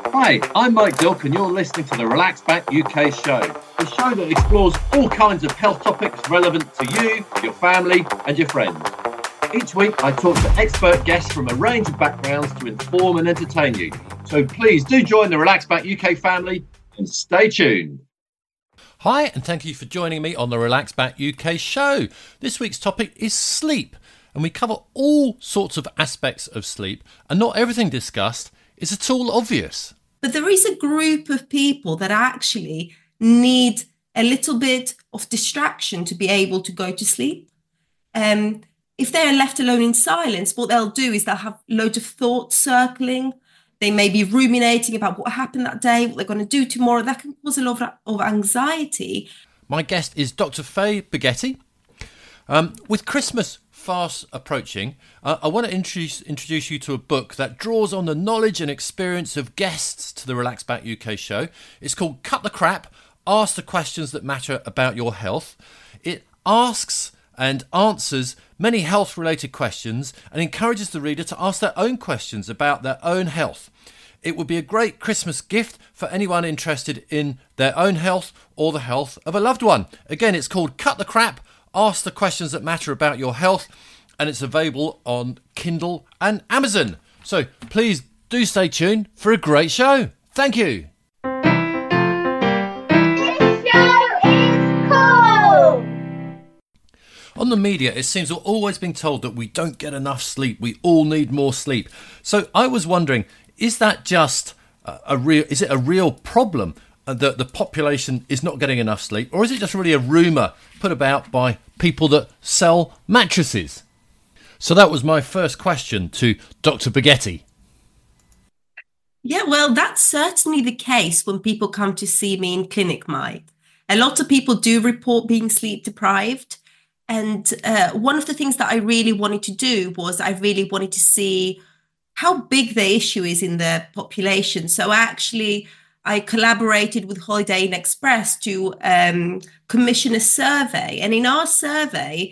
Hi, I'm Mike Dilk and you're listening to the Relax Back UK show, the show that explores all kinds of health topics relevant to you, your family and your friends. Each week I talk to expert guests from a range of backgrounds to inform and entertain you. So please do join the Relax Back UK family and stay tuned. Hi, and thank you for joining me on the Relax Back UK show. This week's topic is sleep, and we cover all sorts of aspects of sleep, and not everything discussed is at all obvious. But there is a group of people that actually need a little bit of distraction to be able to go to sleep. If they're left alone in silence, what they'll do is they'll have loads of thoughts circling. They may be ruminating about what happened that day, what they're going to do tomorrow. That can cause a lot of anxiety. My guest is Dr. Faye Baghetti. With Christmas fast approaching, I want to introduce you to a book that draws on the knowledge and experience of guests to the Relax Back UK show. It's called Cut the Crap, Ask the Questions That Matter About Your Health. It asks and answers many health-related questions and encourages the reader to ask their own questions about their own health. It would be a great Christmas gift for anyone interested in their own health or the health of a loved one. Again, it's called Cut the Crap, Ask the Questions That Matter About Your Health, and it's available on Kindle and Amazon. So please do stay tuned for a great show. Thank you. On the media, it seems we're always being told that we don't get enough sleep. We all need more sleep. So I was wondering, is that just a real problem that the population is not getting enough sleep, or is it just really a rumour put about by people that sell mattresses? So that was my first question to Dr. Baghetti. Yeah, well, that's certainly the case when people come to see me in clinic, Mike. A lot of people do report being sleep deprived. And one of the things that I really wanted to do was I really wanted to see how big the issue is in the population. So I collaborated with Holiday Inn Express to commission a survey. And in our survey,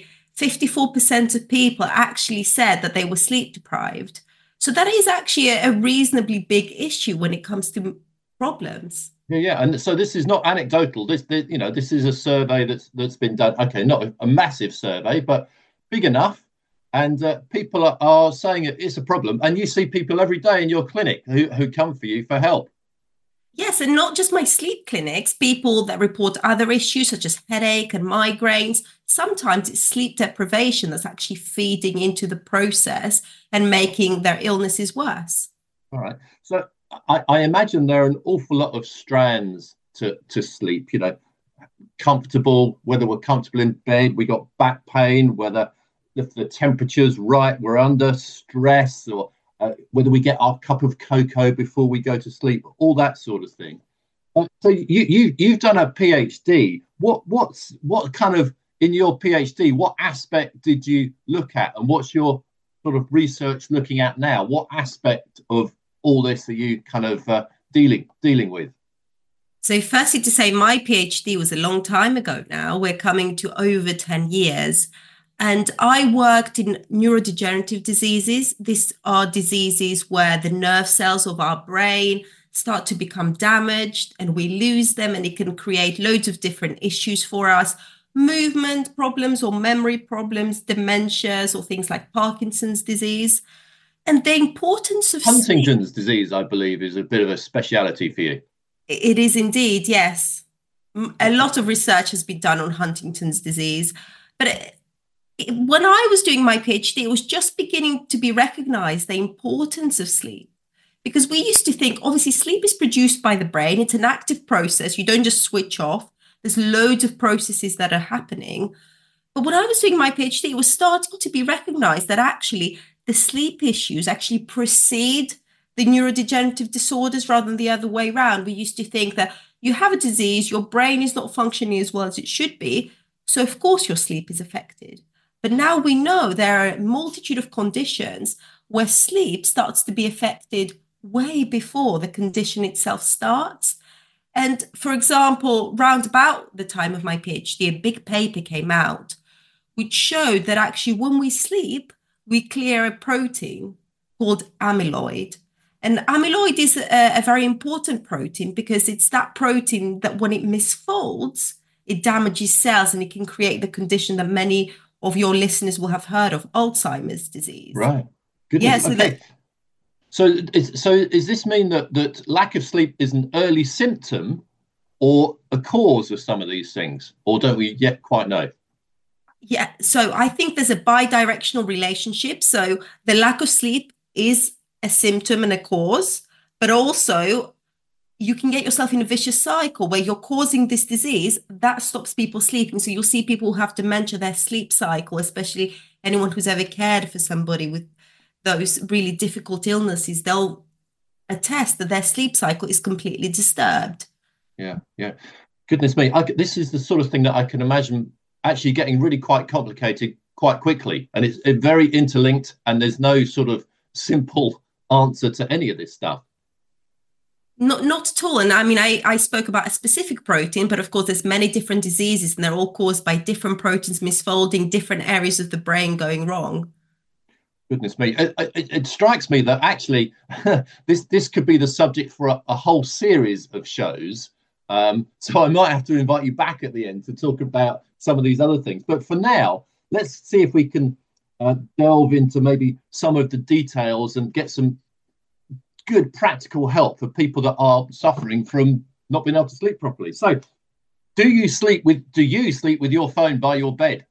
54% of people actually said that they were sleep deprived. So that is actually a reasonably big issue when it comes to problems. Yeah, and so this is not anecdotal. This is a survey that's been done. Okay, not a massive survey, but big enough, and people are saying it's a problem. And you see people every day in your clinic who come for you for help. Yes, and not just my sleep clinics, people that report other issues such as headache and migraines. Sometimes it's sleep deprivation that's actually feeding into the process and making their illnesses worse. All right. So I imagine there are an awful lot of strands to sleep, comfortable, whether we're comfortable in bed, we got back pain, whether the temperature's right, we're under stress, or whether we get our cup of cocoa before we go to sleep, all that sort of thing. So you've done a PhD. What kind of, in your PhD, what aspect did you look at, and what's your sort of research looking at now? What aspect of all this are you kind of dealing with? So firstly, to say my PhD was a long time ago now. We're coming to over 10 years. And I worked in neurodegenerative diseases. These are diseases where the nerve cells of our brain start to become damaged and we lose them, and it can create loads of different issues for us. Movement problems or memory problems, dementias, or things like Parkinson's disease. And the importance of Huntington's disease, I believe, is a bit of a speciality for you. It is indeed, yes. A lot of research has been done on Huntington's disease. But when I was doing my PhD, it was just beginning to be recognized, the importance of sleep. Because we used to think, obviously, sleep is produced by the brain. It's an active process. You don't just switch off. There's loads of processes that are happening. But when I was doing my PhD, it was starting to be recognized that actually the sleep issues actually precede the neurodegenerative disorders rather than the other way around. We used to think that you have a disease, your brain is not functioning as well as it should be, so of course your sleep is affected. But now we know there are a multitude of conditions where sleep starts to be affected way before the condition itself starts. And for example, round about the time of my PhD, a big paper came out which showed that actually when we sleep, we clear a protein called amyloid. And amyloid is a very important protein because it's that protein that when it misfolds, it damages cells and it can create the condition that many of your listeners will have heard of, Alzheimer's disease. Right. Goodness. Yeah, so okay. Does this mean that lack of sleep is an early symptom or a cause of some of these things? Or don't we yet quite know? Yeah, so I think there's a bi-directional relationship. So the lack of sleep is a symptom and a cause, but also you can get yourself in a vicious cycle where you're causing this disease that stops people sleeping. So you'll see people who have dementia, their sleep cycle, especially anyone who's ever cared for somebody with those really difficult illnesses, they'll attest that their sleep cycle is completely disturbed. Yeah. Goodness me. This is the sort of thing that I can imagine actually getting really quite complicated quite quickly. And it's very interlinked and there's no sort of simple answer to any of this stuff. Not at all. And I mean, I spoke about a specific protein, but of course, there's many different diseases and they're all caused by different proteins misfolding, different areas of the brain going wrong. Goodness me. It strikes me that actually this could be the subject for a whole series of shows. So I might have to invite you back at the end to talk about some of these other things. But for now, let's see if we can delve into maybe some of the details and get some good practical help for people that are suffering from not being able to sleep properly. So do you sleep with your phone by your bed?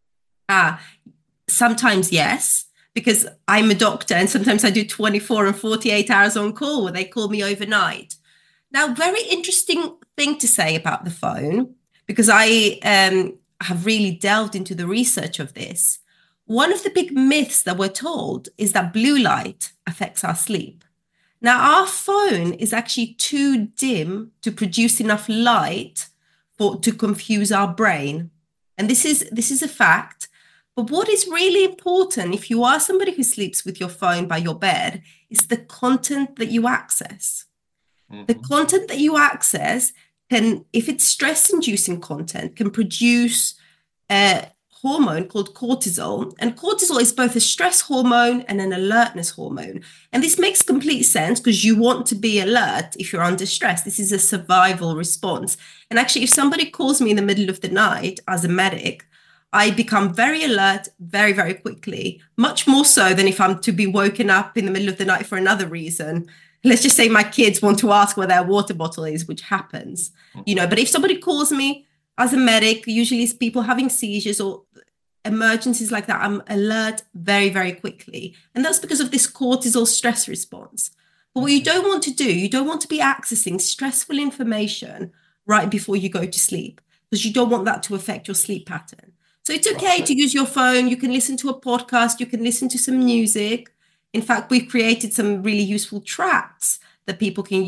Sometimes yes, because I'm a doctor and sometimes I do 24 and 48 hours on call where they call me overnight. Now, very interesting thing to say about the phone, because I have really delved into the research of this. One of the big myths that we're told is that blue light affects our sleep. Now, our phone is actually too dim to produce enough light to confuse our brain. And this is a fact. But what is really important, if you are somebody who sleeps with your phone by your bed, is the content that you access. Mm-hmm. The content that you access can, if it's stress-inducing content, can produce a hormone called cortisol. And cortisol is both a stress hormone and an alertness hormone. And this makes complete sense because you want to be alert if you're under stress. This is a survival response. And actually, if somebody calls me in the middle of the night as a medic, I become very alert very, very quickly, much more so than if I'm to be woken up in the middle of the night for another reason. Let's just say my kids want to ask where their water bottle is, which happens, but if somebody calls me as a medic, usually it's people having seizures or emergencies like that, I'm alert very, very quickly. And that's because of this cortisol stress response. But what you don't want to do, you don't want to be accessing stressful information right before you go to sleep, because you don't want that to affect your sleep pattern. So it's okay to use your phone. You can listen to a podcast. You can listen to some music. In fact, we've created some really useful tracks that people can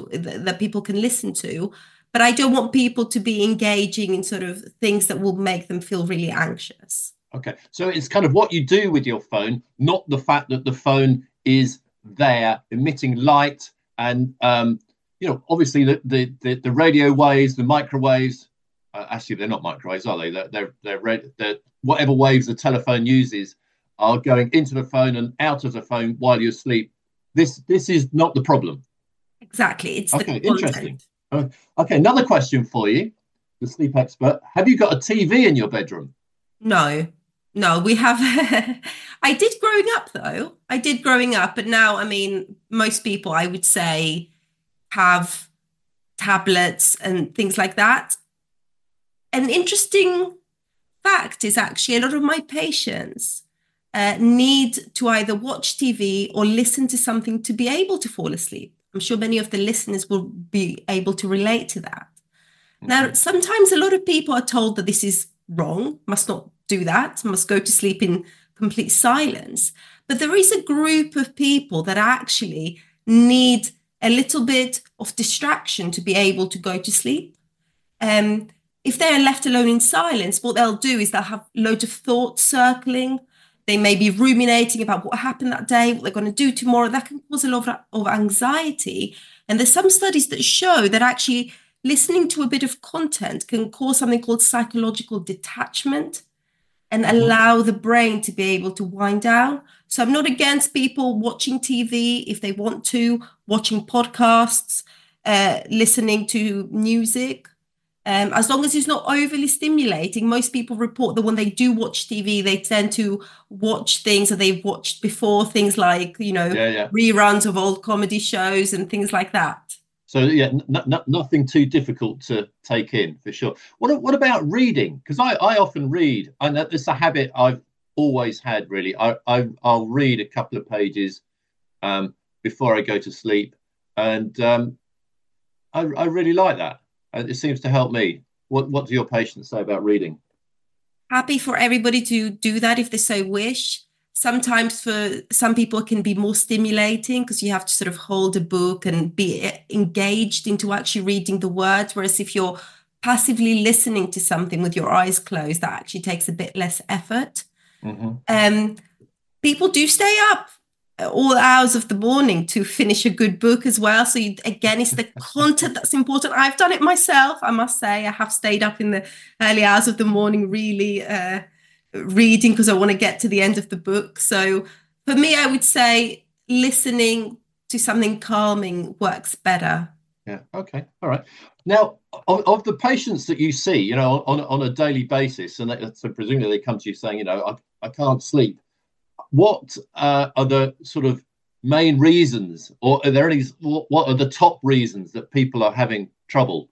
listen to. But I don't want people to be engaging in sort of things that will make them feel really anxious. Okay. So it's kind of what you do with your phone, not the fact that the phone is there emitting light and, obviously the radio waves, the microwaves. Actually, they're not microwaves, are they? They're whatever waves the telephone uses are going into the phone and out of the phone while you're asleep. This is not the problem. Exactly. It's okay. Interesting. Okay, another question for you, the sleep expert. Have you got a TV in your bedroom? No, we have. I did growing up, though. But now, I mean, most people, I would say, have tablets and things like that. An interesting fact is actually a lot of my patients need to either watch TV or listen to something to be able to fall asleep. I'm sure many of the listeners will be able to relate to that. Mm-hmm. Now, sometimes a lot of people are told that this is wrong, must not do that, must go to sleep in complete silence. But there is a group of people that actually need a little bit of distraction to be able to go to sleep. If they're left alone in silence, what they'll do is they'll have loads of thoughts circling. They may be ruminating about what happened that day, what they're going to do tomorrow. That can cause a lot of anxiety. And there's some studies that show that actually listening to a bit of content can cause something called psychological detachment and allow the brain to be able to wind down. So I'm not against people watching TV if they want to, watching podcasts, listening to music. As long as it's not overly stimulating. Most people report that when they do watch TV, they tend to watch things that they've watched before, things like, reruns of old comedy shows and things like that. So yeah, nothing too difficult to take in, for sure. What about reading? Because I often read, and it's a habit I've always had, really. I'll read a couple of pages before I go to sleep, and I really like that. It seems to help me. What do your patients say about reading? Happy for everybody to do that if they so wish. Sometimes for some people it can be more stimulating because you have to sort of hold a book and be engaged into actually reading the words. Whereas if you're passively listening to something with your eyes closed, that actually takes a bit less effort. Mm-hmm. People do stay up all hours of the morning to finish a good book as well. So again, it's the content that's important. I've done it myself, I must say. I have stayed up in the early hours of the morning really reading because I want to get to the end of the book. So for me, I would say listening to something calming works better. Yeah. Okay. All right. Now, of the patients that you see, on a daily basis, and so presumably they come to you saying, I can't sleep. What are the sort of main reasons, or are there any? What are the top reasons that people are having trouble?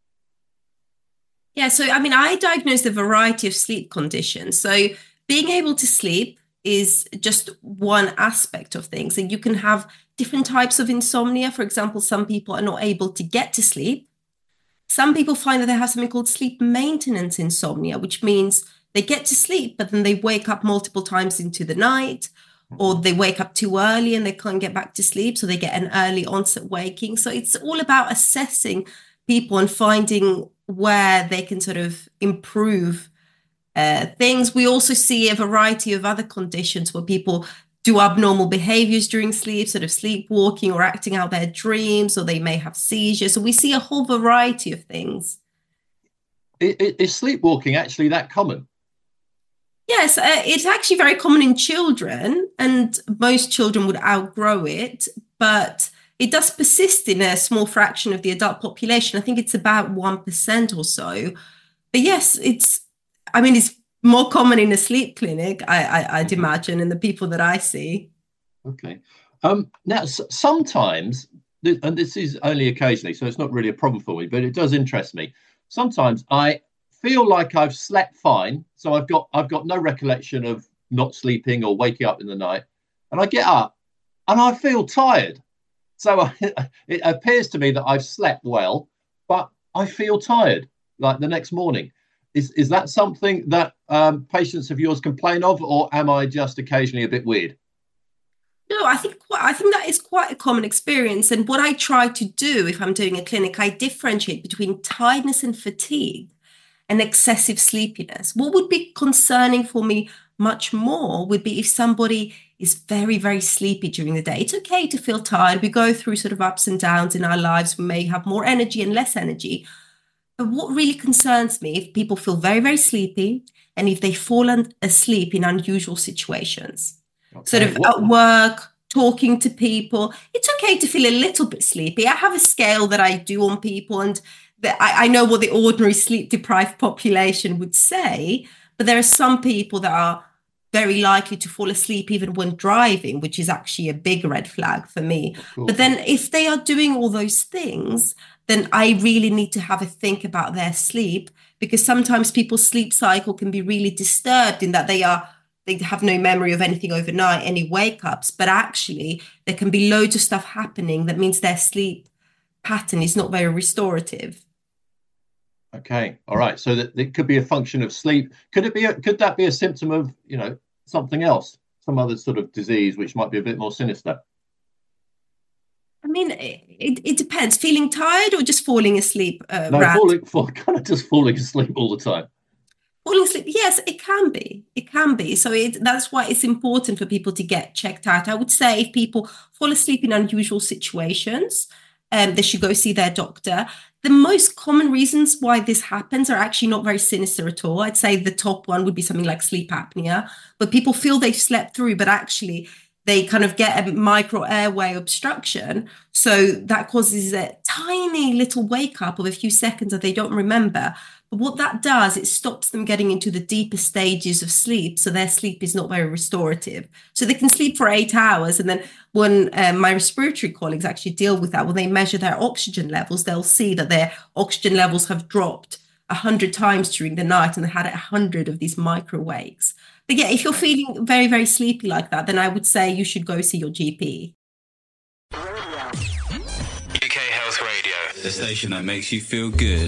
Yeah, so I mean, I diagnosed a variety of sleep conditions. So being able to sleep is just one aspect of things, and you can have different types of insomnia. For example, some people are not able to get to sleep. Some people find that they have something called sleep maintenance insomnia, which means they get to sleep, but then they wake up multiple times into the night, or they wake up too early and they can't get back to sleep. So they get an early onset waking. So it's all about assessing people and finding where they can sort of improve things. We also see a variety of other conditions where people do abnormal behaviors during sleep, sort of sleepwalking or acting out their dreams, or they may have seizures. So we see a whole variety of things. Is sleepwalking actually that common? Yes, it's actually very common in children, and most children would outgrow it, but it does persist in a small fraction of the adult population. I think it's about 1% or so. But yes, it's more common in a sleep clinic, I'd imagine, in the people that I see. Okay. Now, sometimes, and this is only occasionally, so it's not really a problem for me, but it does interest me. Sometimes I feel like I've slept fine, so I've got no recollection of not sleeping or waking up in the night, and I get up and I feel tired. So it appears to me that I've slept well, but I feel tired like the next morning. Is that something that patients of yours complain of, or am I just occasionally a bit weird? No, I think that is quite a common experience. And what I try to do if I'm doing a clinic, I differentiate between tiredness and fatigue and excessive sleepiness. What would be concerning for me much more would be if somebody is very, very sleepy during the day. It's okay to feel tired. We go through sort of ups and downs in our lives. We may have more energy and less energy. But what really concerns me if people feel very, very sleepy and if they fall asleep in unusual situations, sort of at work, talking to people. It's okay to feel a little bit sleepy. I have a scale that I do on people, and I know what the ordinary sleep deprived population would say, but there are some people that are very likely to fall asleep even when driving, which is actually a big red flag for me. But then if they are doing all those things, then I really need to have a think about their sleep, because sometimes people's sleep cycle can be really disturbed in that they have no memory of anything overnight, any wake-ups, but actually there can be loads of stuff happening that means their sleep pattern is not very restorative. Okay, all right. So that it could be a function of sleep. Could that be a symptom of, something else, some other sort of disease which might be a bit more sinister? I mean, it depends. Feeling tired or just falling asleep? No, kind of just falling asleep all the time. Falling asleep, yes, it can be. It can be. So that's why it's important for people to get checked out. I would say if people fall asleep in unusual situations, they should go see their doctor. The most common reasons why this happens are actually not very sinister at all. I'd say the top one would be something like sleep apnea, but people feel they've slept through, but actually they kind of get a micro airway obstruction. So that causes a tiny little wake up of a few seconds that they don't remember. But what that does, it stops them getting into the deeper stages of sleep. So their sleep is not very restorative. So they can sleep for 8 hours. And then when my respiratory colleagues actually deal with that, when they measure their oxygen levels, they'll see that their oxygen levels have dropped 100 times during the night, and they had 100 of these micro wakes. But yeah, if you're feeling very, very sleepy like that, then I would say you should go see your GP. UK Health Radio, the station that makes you feel good.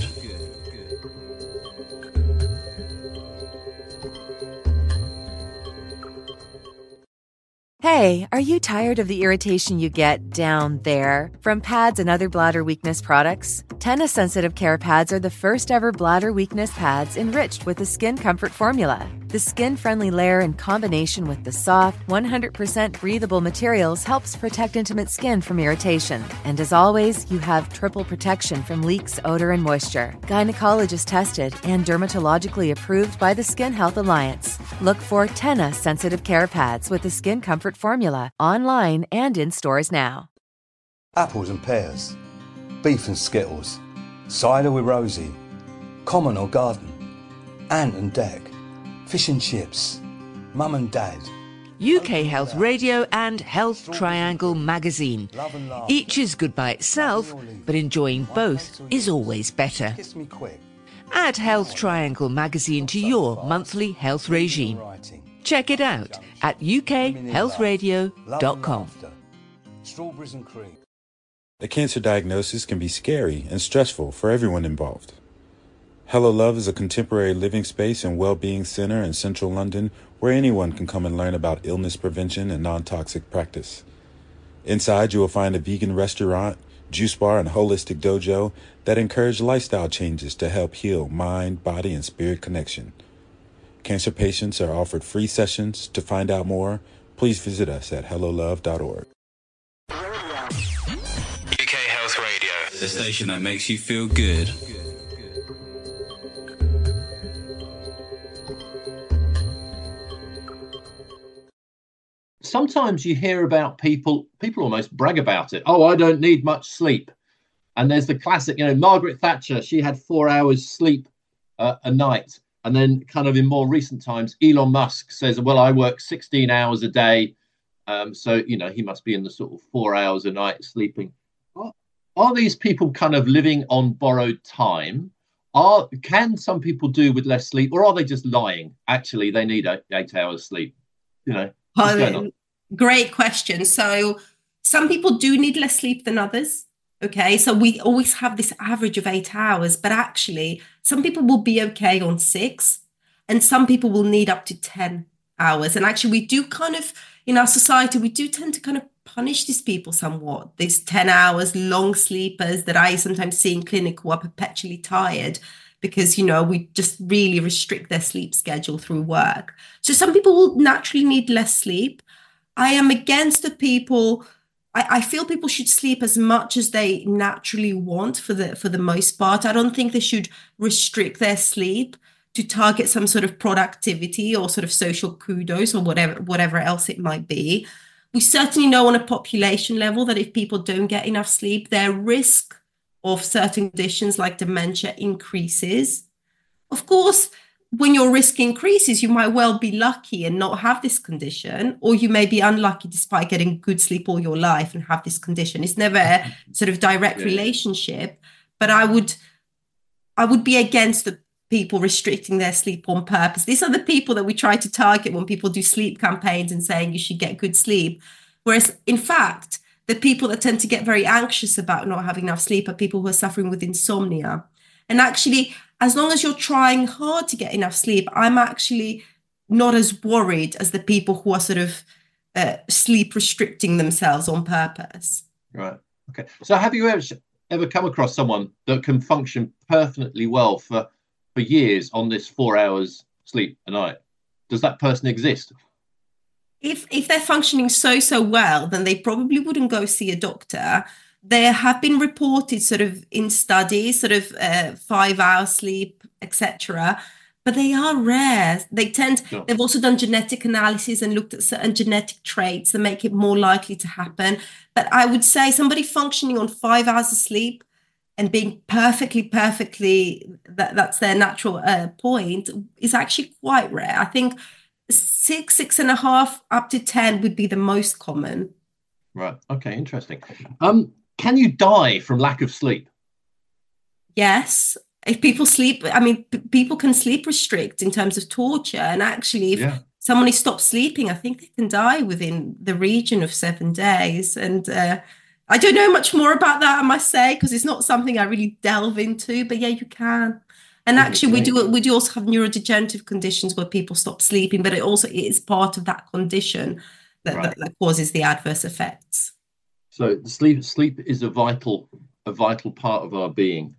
Hey, are you tired of the irritation you get down there from pads and other bladder weakness products? Tena Sensitive Care Pads are the first ever bladder weakness pads enriched with the Skin Comfort formula. The skin-friendly layer in combination with the soft, 100% breathable materials helps protect intimate skin from irritation. And as always, you have triple protection from leaks, odor, and moisture. Gynecologist tested and dermatologically approved by the Skin Health Alliance. Look for Tena Sensitive Care Pads with the Skin Comfort formula online and in stores now. Apples and pears, beef and skittles, cider with Rosie, common or garden, ant and deck, fish and chips, mum and dad. UK Health Radio and Health Triangle magazine. Each is good by itself, but enjoying both is always better. Kiss me quick. Add Health Triangle magazine to your monthly health regime. Check it out at ukhealthradio.com. Strawberries and cream. A cancer diagnosis can be scary and stressful for everyone involved. Hello Love is a contemporary living space and well-being center in central London where anyone can come and learn about illness prevention and non-toxic practice. Inside, you will find a vegan restaurant, juice bar, and holistic dojo that encourage lifestyle changes to help heal mind, body, and spirit connection. Cancer patients are offered free sessions. To find out more, please visit us at hellolove.org. UK Health Radio, the station that makes you feel good. Sometimes you hear about people almost brag about it. Oh, I don't need much sleep. And there's the classic, Margaret Thatcher, she had 4 hours sleep a night. And then kind of in more recent times, Elon Musk says, well, I work 16 hours a day. So, he must be in the sort of 4 hours a night sleeping. Are these people kind of living on borrowed time? Can some people do with less sleep, or are they just lying? Actually, they need 8 hours sleep. What's going on? Great question. So some people do need less sleep than others. Okay, so we always have this average of 8 hours, but actually some people will be okay on 6 and some people will need up to 10 hours. And actually we do kind of, in our society, we do tend to kind of punish these people somewhat. These 10 hours long sleepers that I sometimes see in clinic who are perpetually tired because, we just really restrict their sleep schedule through work. So some people will naturally need less sleep. I am against the people. I feel people should sleep as much as they naturally want for the most part. I don't think they should restrict their sleep to target some sort of productivity or sort of social kudos or whatever else it might be. We certainly know on a population level that if people don't get enough sleep, their risk of certain conditions like dementia increases. Of course, when your risk increases, you might well be lucky and not have this condition, or you may be unlucky despite getting good sleep all your life and have this condition. It's never a sort of direct relationship, but I would be against the people restricting their sleep on purpose. These are the people that we try to target when people do sleep campaigns and saying you should get good sleep. Whereas, in fact, the people that tend to get very anxious about not having enough sleep are people who are suffering with insomnia. And actually, as long as you're trying hard to get enough sleep, I'm actually not as worried as the people who are sort of sleep restricting themselves on purpose. Right. Okay. So have you ever come across someone that can function perfectly well for years on this 4 hours sleep a night? Does that person exist? If they're functioning so well, then they probably wouldn't go see a doctor. there have been reported sort of in studies, sort of 5-hour sleep, etc. But they are rare. They've also done genetic analysis and looked at certain genetic traits that make it more likely to happen. But I would say somebody functioning on 5 hours of sleep and being perfectly, that's their natural point, is actually quite rare. I think 6.5 up to 10 would be the most common. Right. Okay. Interesting. Can you die from lack of sleep? Yes. If people sleep, I mean, people can sleep restrict in terms of torture. And actually, if somebody stops sleeping, I think they can die within the region of 7 days. And I don't know much more about that, I must say, because it's not something I really delve into. But yeah, you can. And actually, we do also have neurodegenerative conditions where people stop sleeping, but it is part of that condition that causes the adverse effects. So sleep is a vital part of our being.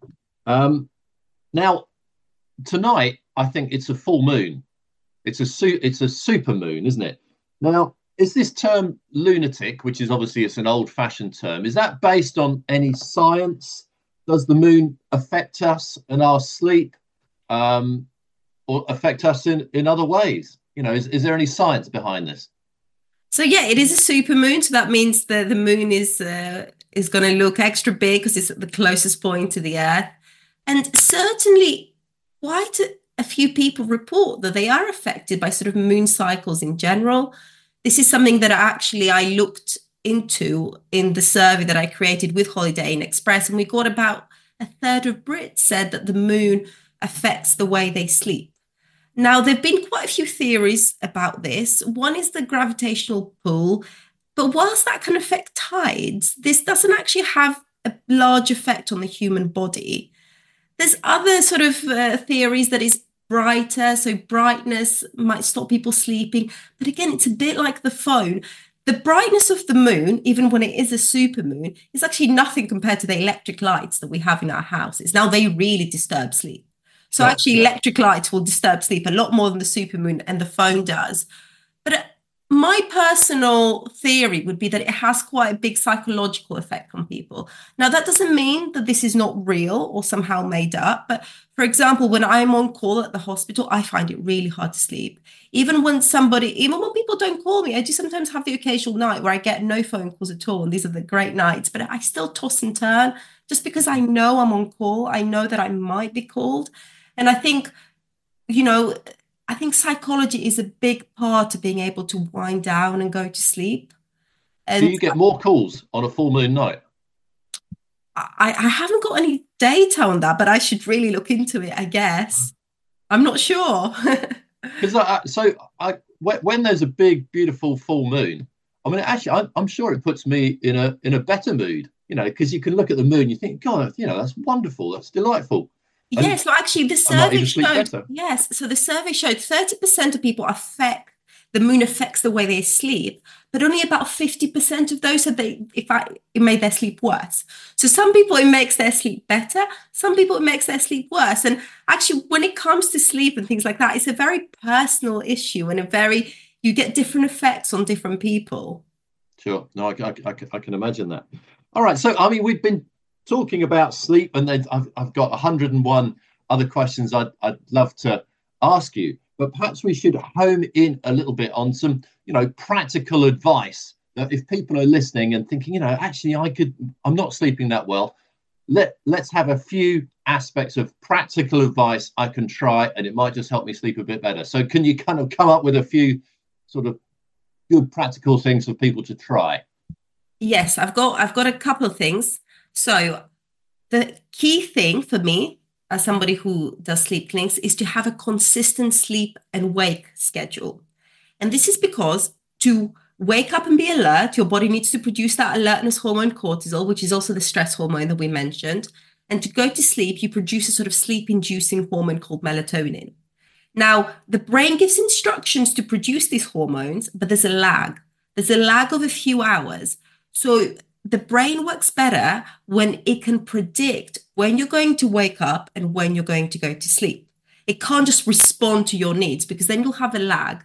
Now, tonight, I think it's a full moon. It's a super moon, isn't it? Now, is this term lunatic, which is obviously it's an old-fashioned term, is that based on any science? Does the moon affect us and our sleep, or affect us in other ways? You know, is there any science behind this? So yeah, it is a super moon. So that means the moon is going to look extra big because it's at the closest point to the Earth. And certainly quite a few people report that they are affected by sort of moon cycles in general. This is something that actually I looked into in the survey that I created with Holiday Inn Express. And we got about a third of Brits said that the moon affects the way they sleep. Now, there have been quite a few theories about this. One is the gravitational pull. But whilst that can affect tides, this doesn't actually have a large effect on the human body. There's other sort of theories that is brighter. So brightness might stop people sleeping. But again, it's a bit like the phone. The brightness of the moon, even when it is a supermoon, is actually nothing compared to the electric lights that we have in our houses. Now, they really disturb sleep. So actually, electric lights will disturb sleep a lot more than the supermoon and the phone does. But my personal theory would be that it has quite a big psychological effect on people. Now, that doesn't mean that this is not real or somehow made up. But for example, when I'm on call at the hospital, I find it really hard to sleep. Even when people don't call me, I do sometimes have the occasional night where I get no phone calls at all. And these are the great nights, but I still toss and turn just because I know I'm on call. I know that I might be called. And I think, I think psychology is a big part of being able to wind down and go to sleep. And do you get more calls on a full moon night? I haven't got any data on that, but I should really look into it, I guess. I'm not sure. Because when there's a big, beautiful full moon, I mean, actually, I'm sure it puts me in a better mood, because you can look at the moon, you think, God, that's wonderful, that's delightful. Yes, so actually the survey showed, so the survey showed 30% of people the moon affects the way they sleep, but only about 50% of those said it made their sleep worse. So some people it makes their sleep better, some people it makes their sleep worse. And actually when it comes to sleep and things like that, it's a very personal issue and you get different effects on different people. Sure, no, I can imagine that. All right, so I mean, we've been talking about sleep, and then I've got 101 other questions I'd love to ask you, but perhaps we should home in a little bit on some, practical advice that if people are listening and thinking, actually I'm not sleeping that well. Let's have a few aspects of practical advice I can try, and it might just help me sleep a bit better. So can you kind of come up with a few sort of good practical things for people to try? Yes, I've got a couple of things. So the key thing for me, as somebody who does sleep clinics, is to have a consistent sleep and wake schedule. And this is because to wake up and be alert, your body needs to produce that alertness hormone cortisol, which is also the stress hormone that we mentioned. And to go to sleep, you produce a sort of sleep-inducing hormone called melatonin. Now, the brain gives instructions to produce these hormones, but there's a lag. There's a lag of a few hours. So the brain works better when it can predict when you're going to wake up and when you're going to go to sleep. It can't just respond to your needs because then you'll have a lag.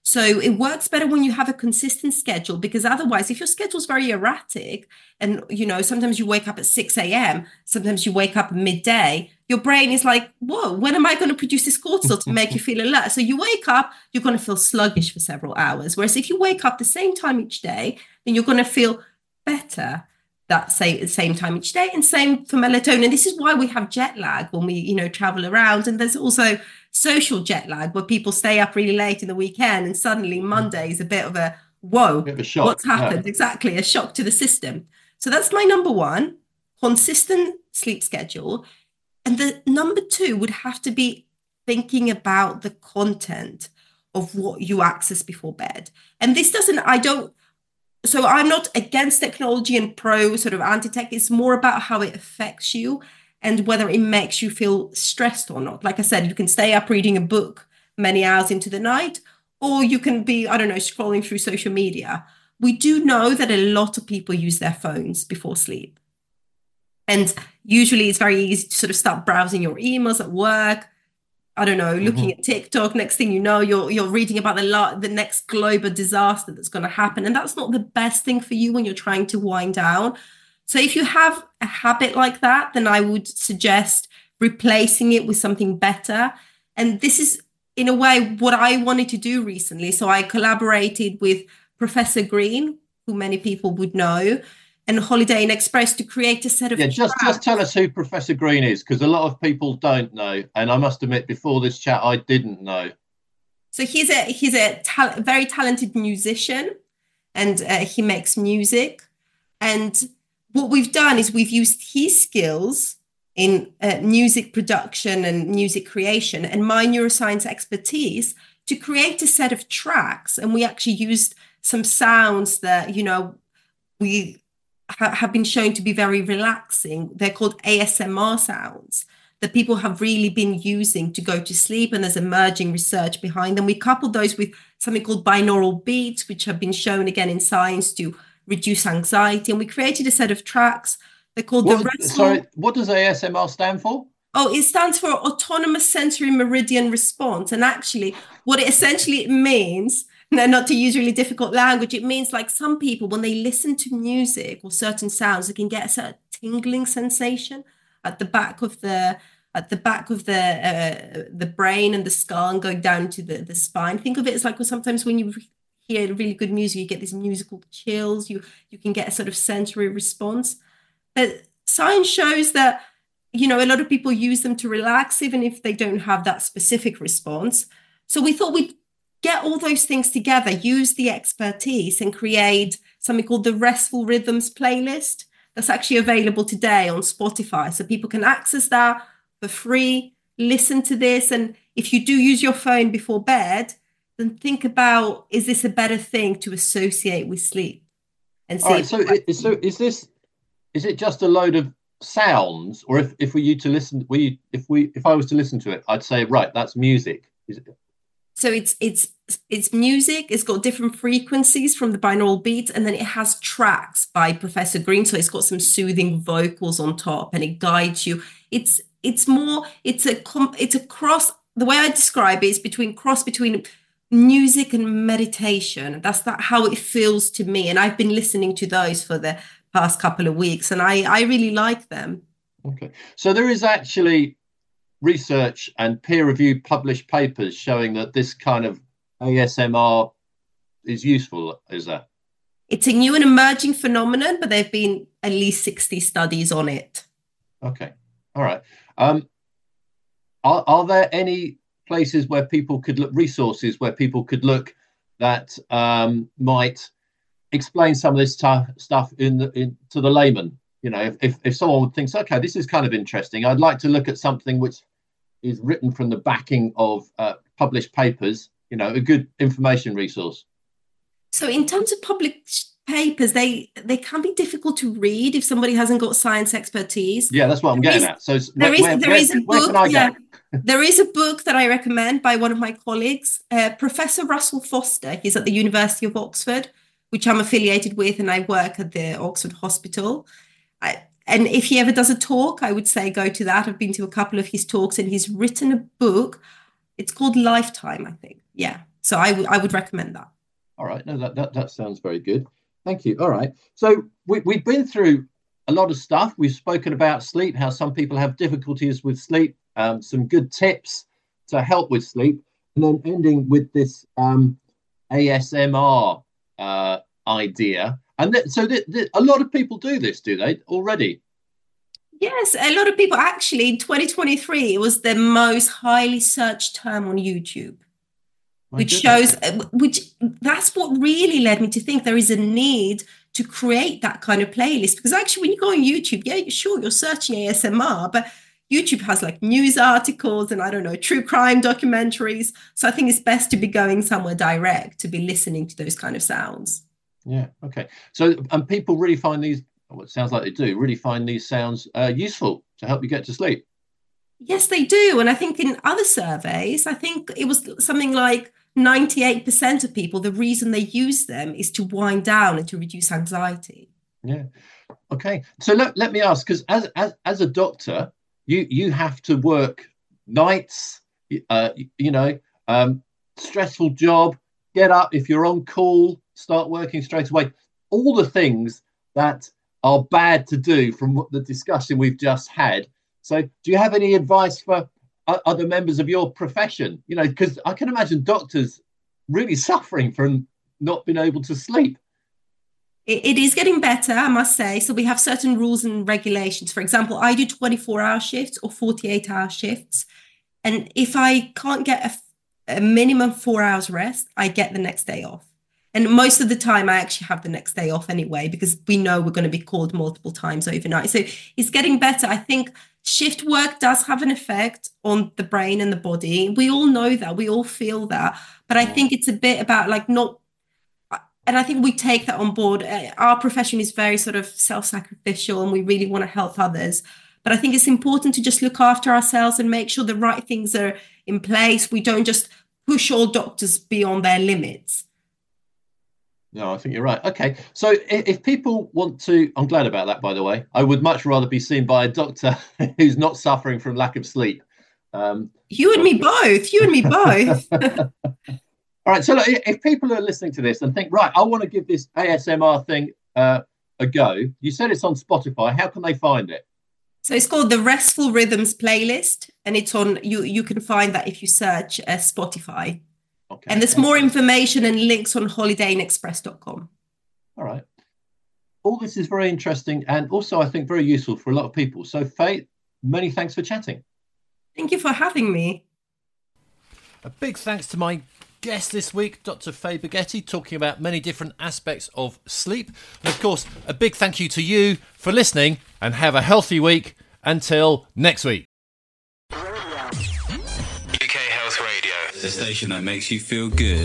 So it works better when you have a consistent schedule, because otherwise, if your schedule's very erratic and, sometimes you wake up at 6 a.m., sometimes you wake up at midday, your brain is like, whoa, when am I going to produce this cortisol to make you feel alert? So you wake up, you're going to feel sluggish for several hours. Whereas if you wake up the same time each day, then you're going to feel better that same time each day, and same for melatonin. This is why we have jet lag when we, travel around. And there's also social jet lag where people stay up really late in the weekend and suddenly Monday is a bit of a, whoa, bit of a shock. What's happened? Yeah. Exactly, a shock to the system. So that's my number one, consistent sleep schedule. And the number two would have to be thinking about the content of what you access before bed. And this so I'm not against technology and pro sort of anti-tech. It's more about how it affects you and whether it makes you feel stressed or not. Like I said, you can stay up reading a book many hours into the night, or you can be, scrolling through social media. We do know that a lot of people use their phones before sleep. And usually it's very easy to sort of start browsing your emails at work, looking at TikTok. Next thing you know, you're reading about the next global disaster that's going to happen. And that's not the best thing for you when you're trying to wind down. So if you have a habit like that, then I would suggest replacing it with something better. And this is, in a way, what I wanted to do recently. So I collaborated with Professor Green, who many people would know, and Holiday Inn Express to create a set of just tell us who Professor Green is, because a lot of people don't know, and I must admit before this chat I didn't know. So he's a very talented musician, and he makes music. And what we've done is we've used his skills in music production and music creation and my neuroscience expertise to create a set of tracks. And we actually used some sounds that we have been shown to be very relaxing. They're called ASMR sounds that people have really been using to go to sleep, and there's emerging research behind them. We coupled those with something called binaural beats, which have been shown again in science to reduce anxiety, and we created a set of tracks. They're called what does ASMR stand for? Oh, it stands for Autonomous Sensory Meridian Response. And actually what it essentially means, no, not to use really difficult language, it means like some people, when they listen to music or certain sounds, they can get a certain tingling sensation at the back of the brain and the skull and going down to the spine. Think of it as like sometimes when you hear really good music, you get these musical chills, you can get a sort of sensory response. But science shows that, a lot of people use them to relax, even if they don't have that specific response. So we thought we'd get all those things together, use the expertise, and create something called the Restful Rhythms playlist that's actually available today on Spotify. So people can access that for free, listen to this. And if you do use your phone before bed, then think about, is this a better thing to associate with sleep? And see. All right, so is it just a load of sounds, or if we to listen, if I was to listen to it, I'd say, right, that's music. Is it? So it's music. It's got different frequencies from the binaural beats, and then it has tracks by Professor Green. So it's got some soothing vocals on top, and it guides you. It's a cross. The way I describe it is between music and meditation. That's how it feels to me, and I've been listening to those for the past couple of weeks, and I really like them. Okay, so there is actually research and peer-reviewed published papers showing that this kind of ASMR is useful, is there? It's a new and emerging phenomenon, but there have been at least 60 studies on it. Okay, all right. Are there any places where people could look, resources where people could look that might explain some of this stuff to the layman? If someone thinks, okay, this is kind of interesting, I'd like to look at something which is written from the backing of published papers, a good information resource. So in terms of published papers, they can be difficult to read if somebody hasn't got science expertise. Yeah, that's what I'm getting at. So there is a book that I recommend by one of my colleagues, Professor Russell Foster. He's at the University of Oxford, which I'm affiliated with, and I work at the Oxford Hospital. And if he ever does a talk, I would say go to that. I've been to a couple of his talks, and he's written a book. It's called Lifetime, I think. Yeah. So I would recommend that. All right. No, that sounds very good. Thank you. All right. So we've been through a lot of stuff. We've spoken about sleep, how some people have difficulties with sleep, some good tips to help with sleep, and then ending with this ASMR idea. And a lot of people do this, do they, already? Yes, a lot of people. Actually, in 2023, it was the most highly searched term on YouTube, which that's what really led me to think there is a need to create that kind of playlist. Because actually, when you go on YouTube, yeah, sure, you're searching ASMR, but YouTube has like news articles and I don't know, true crime documentaries. So I think it's best to be going somewhere direct, to be listening to those kind of sounds. Yeah. Okay. So, and people really find these, well, it sounds like they do, really find these sounds useful to help you get to sleep. Yes, they do. And I think in other surveys, I think it was something like 98% of people, the reason they use them is to wind down and to reduce anxiety. Yeah. Okay. So let me ask, because as a doctor, you have to work nights, stressful job, get up if you're on call, start working straight away, all the things that are bad to do from the discussion we've just had. So do you have any advice for other members of your profession? You know, because I can imagine doctors really suffering from not being able to sleep. It is getting better, I must say. So we have certain rules and regulations. For example, I do 24-hour shifts or 48-hour shifts. And if I can't get a minimum 4 hours rest, I get the next day off. And most of the time, I actually have the next day off anyway, because we know we're going to be called multiple times overnight. So it's getting better. I think shift work does have an effect on the brain and the body. We all know that. We all feel that. But I think it's a bit about like not, and I think we take that on board. Our profession is very sort of self-sacrificial and we really want to help others. But I think it's important to just look after ourselves and make sure the right things are in place. We don't just push all doctors beyond their limits. No, I think you're right. Okay. So if people want to, I'm glad about that, by the way. I would much rather be seen by a doctor who's not suffering from lack of sleep. You and me both. All right. So look, if people are listening to this and think, right, I want to give this ASMR thing a go. You said it's on Spotify. How can they find it? So it's called the Restful Rhythms playlist. And it's on, you can find that if you search Spotify. Okay. And there's more information and links on holidayinexpress.com. All right. All this is very interesting and also, I think, very useful for a lot of people. So, Faye, many thanks for chatting. Thank you for having me. A big thanks to my guest this week, Dr. Faye Bergetti, talking about many different aspects of sleep. And, of course, a big thank you to you for listening and have a healthy week until next week. The station that makes you feel good.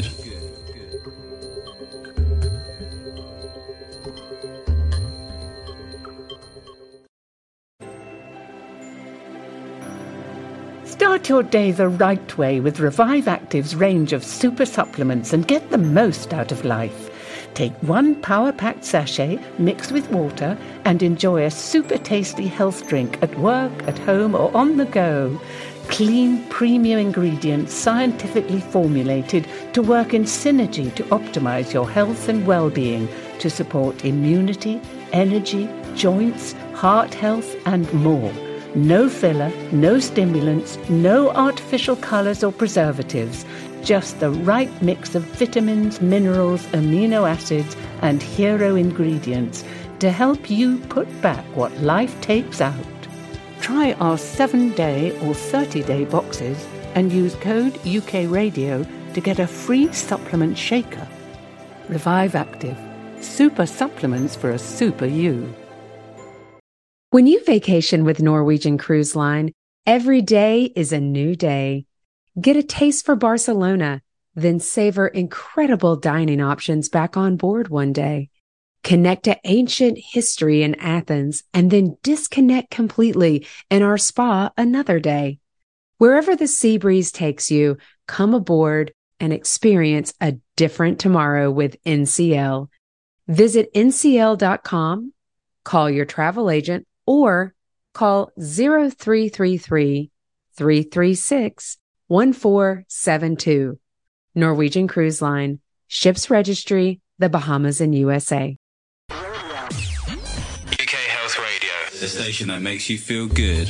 Start your day the right way with Revive Active's range of super supplements and get the most out of life. Take one power-packed sachet mixed with water and enjoy a super tasty health drink at work, at home or on the go. Clean, premium ingredients scientifically formulated to work in synergy to optimize your health and well-being, to support immunity, energy, joints, heart health, and more. No filler, no stimulants, no artificial colors or preservatives. Just the right mix of vitamins, minerals, amino acids, and hero ingredients to help you put back what life takes out. Try our 7-day or 30-day boxes and use code UKRadio to get a free supplement shaker. Revive Active. Super supplements for a super you. When you vacation with Norwegian Cruise Line, every day is a new day. Get a taste for Barcelona, then savor incredible dining options back on board one day. Connect to ancient history in Athens and then disconnect completely in our spa another day. Wherever the sea breeze takes you, come aboard and experience a different tomorrow with NCL. Visit ncl.com, call your travel agent, or call 0333 336 1472. Norwegian Cruise Line. Ships registry, the Bahamas and USA. UK Health Radio, the station that makes you feel good.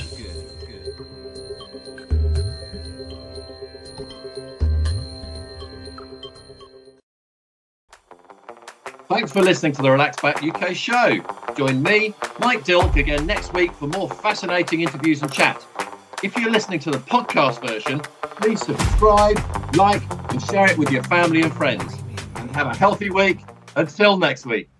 Thanks for listening to the Relax Back UK show. Join me, Mike Dilk, again next week for more fascinating interviews and chat. If you're listening to the podcast version, please subscribe, like, and share it with your family and friends. And have a healthy week. Until next week.